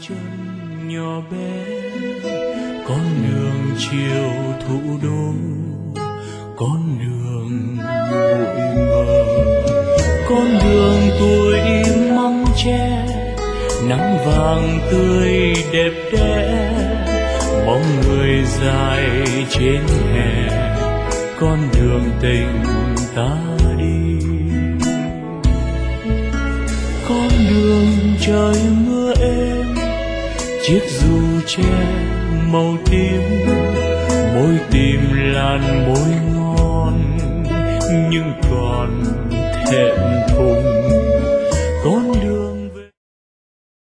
chân nhỏ bé, con đường chiều thủ đô, con đường bụi mờ, con đường tuổi măng tre, nắng vàng tươi đẹp đẽ, bóng người dài trên hè, con đường tình ta đi. Con đường trời mưa êm, chiếc dù tre màu tím, môi tìm làn môi ngon nhưng còn thẹn thùng.